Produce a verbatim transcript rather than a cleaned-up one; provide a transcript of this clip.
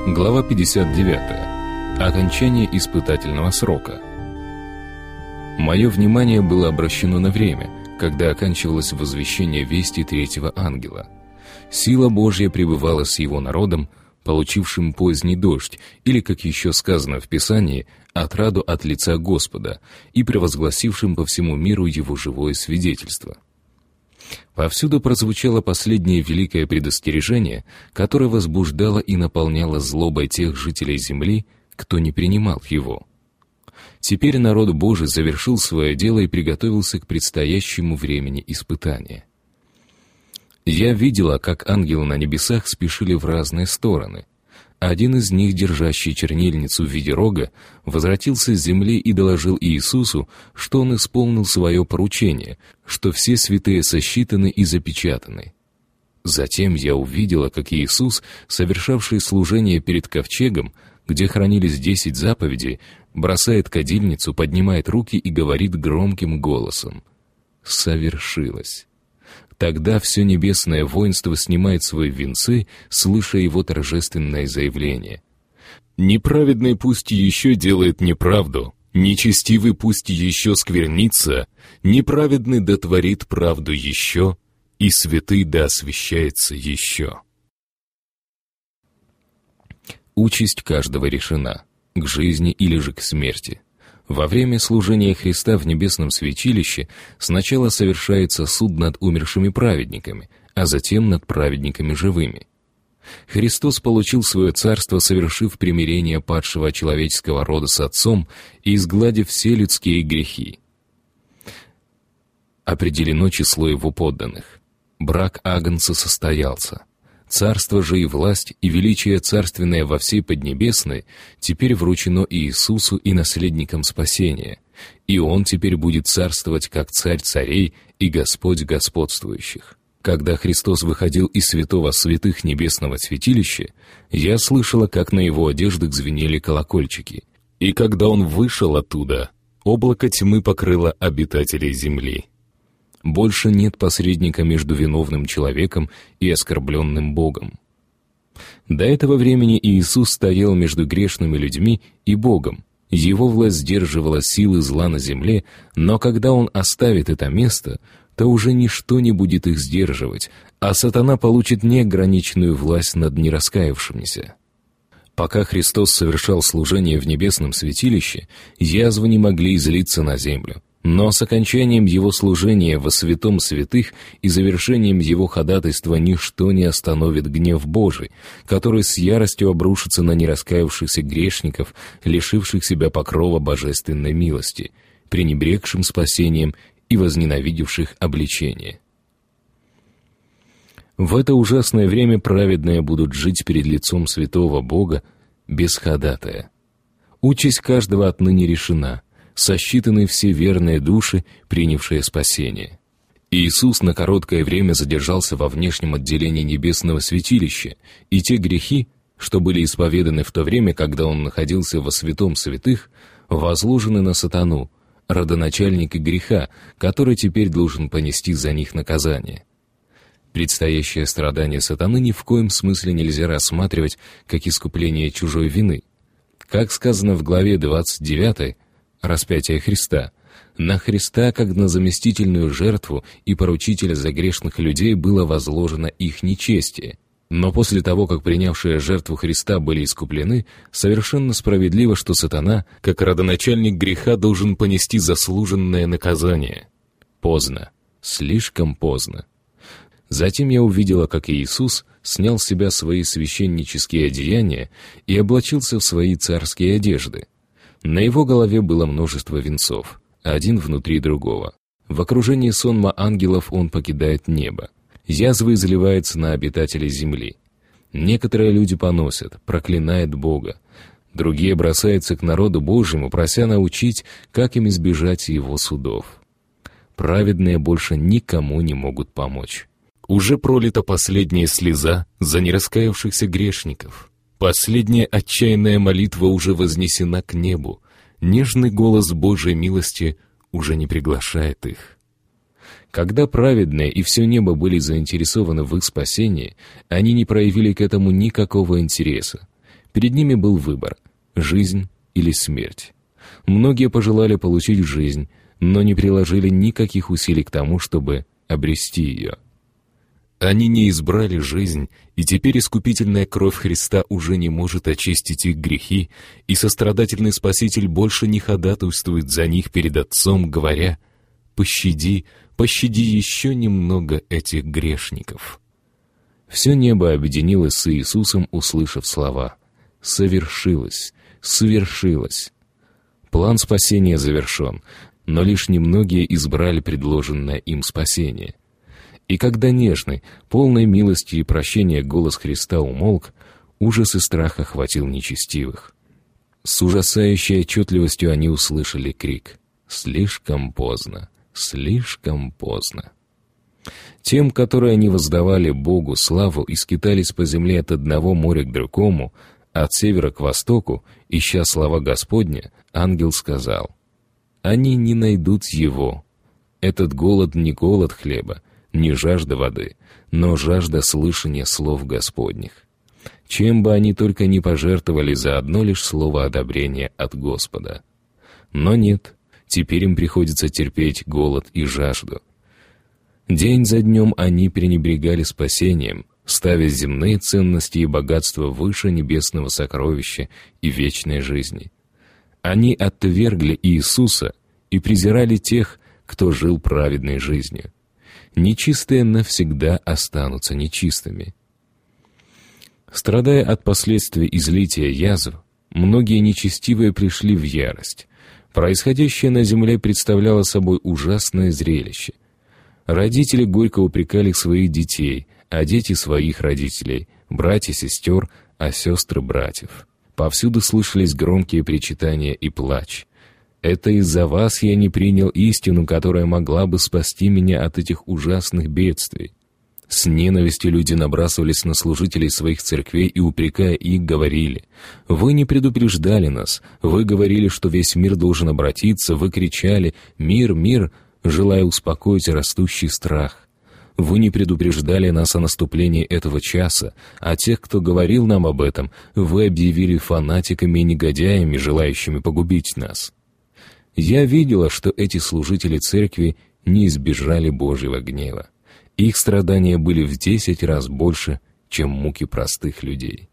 Глава пятьдесят девятая. Окончание испытательного срока. Мое внимание было обращено на время, когда оканчивалось возвещение вести третьего ангела. Сила Божья пребывала с его народом, получившим поздний дождь, или, как еще сказано в Писании, отраду от лица Господа, и превозгласившим по всему миру его живое свидетельство. Повсюду прозвучало последнее великое предостережение, которое возбуждало и наполняло злобой тех жителей земли, кто не принимал его. Теперь народ Божий завершил свое дело и приготовился к предстоящему времени испытания. Я видела, как ангелы на небесах спешили в разные стороны. Один из них, держащий чернильницу в виде рога, возвратился с земли и доложил Иисусу, что он исполнил свое поручение, что все святые сосчитаны и запечатаны. Затем я увидела, как Иисус, совершавший служение перед ковчегом, где хранились десять заповедей, бросает кадильницу, поднимает руки и говорит громким голосом: «Совершилось». Тогда все небесное воинство снимает свои венцы, слыша его торжественное заявление: «Неправедный пусть еще делает неправду, нечестивый пусть еще сквернится, неправедный дотворит правду еще, и святый да освящается еще». Участь каждого решена, к жизни или же к смерти. Во время служения Христа в небесном святилище сначала совершается суд над умершими праведниками, а затем над праведниками живыми. Христос получил свое царство, совершив примирение падшего человеческого рода с Отцом и изгладив все людские грехи. Определено число его подданных. Брак Агнца состоялся. Царство же и власть, и величие царственное во всей Поднебесной теперь вручено Иисусу и наследникам спасения, и Он теперь будет царствовать как Царь царей и Господь господствующих. Когда Христос выходил из святого святых небесного святилища, я слышала, как на Его одеждах звенели колокольчики, и когда Он вышел оттуда, облако тьмы покрыло обитателей земли. Больше нет посредника между виновным человеком и оскорбленным Богом. До этого времени Иисус стоял между грешными людьми и Богом. Его власть сдерживала силы зла на земле, но когда Он оставит это место, то уже ничто не будет их сдерживать, а сатана получит неограниченную власть над нераскаявшимися. Пока Христос совершал служение в небесном святилище, язвы не могли излиться на землю. Но с окончанием Его служения во святом святых и завершением Его ходатайства ничто не остановит гнев Божий, который с яростью обрушится на нераскаявшихся грешников, лишивших себя покрова божественной милости, пренебрегшим спасением и возненавидевших обличение. В это ужасное время праведные будут жить перед лицом святого Бога без ходатая. Участь каждого отныне решена. Сосчитаны все верные души, принявшие спасение. Иисус на короткое время задержался во внешнем отделении небесного святилища, и те грехи, что были исповеданы в то время, когда Он находился во святом святых, возложены на сатану, родоначальника греха, который теперь должен понести за них наказание. Предстоящее страдание сатаны ни в коем смысле нельзя рассматривать как искупление чужой вины. Как сказано в главе двадцать девятой, распятие Христа, на Христа, как на заместительную жертву и поручителя за грешных людей, было возложено их нечестие. Но после того, как принявшие жертву Христа были искуплены, совершенно справедливо, что сатана, как родоначальник греха, должен понести заслуженное наказание. Поздно, слишком поздно. Затем я увидела, как Иисус снял с себя свои священнические одеяния и облачился в свои царские одежды. На его голове было множество венцов, один внутри другого. В окружении сонма ангелов он покидает небо. Язвы изливаются на обитателей земли. Некоторые люди поносят, проклинают Бога. Другие бросаются к народу Божьему, прося научить, как им избежать его судов. Праведные больше никому не могут помочь. Уже пролита последняя слеза за нераскаявшихся грешников. Последняя отчаянная молитва уже вознесена к небу. Нежный голос Божьей милости уже не приглашает их. Когда праведные и все небо были заинтересованы в их спасении, они не проявили к этому никакого интереса. Перед ними был выбор – жизнь или смерть. Многие пожелали получить жизнь, но не приложили никаких усилий к тому, чтобы обрести ее. Они не избрали жизнь, и теперь искупительная кровь Христа уже не может очистить их грехи, и сострадательный Спаситель больше не ходатайствует за них перед Отцом, говоря: «Пощади, пощади еще немного этих грешников». Все небо объединилось с Иисусом, услышав слова: «Совершилось, совершилось». План спасения завершен, но лишь немногие избрали предложенное им спасение. И когда нежный, полной милости и прощения голос Христа умолк, ужас и страх охватил нечестивых. С ужасающей отчетливостью они услышали крик: «Слишком поздно, слишком поздно». Тем, которые они воздавали Богу славу и скитались по земле от одного моря к другому, от севера к востоку, ища слава Господня, ангел сказал: «Они не найдут его. Этот голод не голод хлеба, не жажда воды, но жажда слышания слов Господних. Чем бы они только не пожертвовали за одно лишь слово одобрения от Господа. Но нет, теперь им приходится терпеть голод и жажду. День за днем они пренебрегали спасением, ставя земные ценности и богатства выше небесного сокровища и вечной жизни. Они отвергли Иисуса и презирали тех, кто жил праведной жизнью. Нечистые навсегда останутся нечистыми». Страдая от последствий излития язв, многие нечестивые пришли в ярость. Происходящее на земле представляло собой ужасное зрелище. Родители горько упрекали своих детей, а дети своих родителей, братья сестер, а сестры братьев. Повсюду слышались громкие причитания и плач. «Это из-за вас я не принял истину, которая могла бы спасти меня от этих ужасных бедствий». С ненавистью люди набрасывались на служителей своих церквей и, упрекая их, говорили: «Вы не предупреждали нас, вы говорили, что весь мир должен обратиться, вы кричали: „Мир, мир!“, желая успокоить растущий страх. Вы не предупреждали нас о наступлении этого часа, а тех, кто говорил нам об этом, вы объявили фанатиками и негодяями, желающими погубить нас». Я видела, что эти служители церкви не избежали Божьего гнева. Их страдания были в десять раз больше, чем муки простых людей.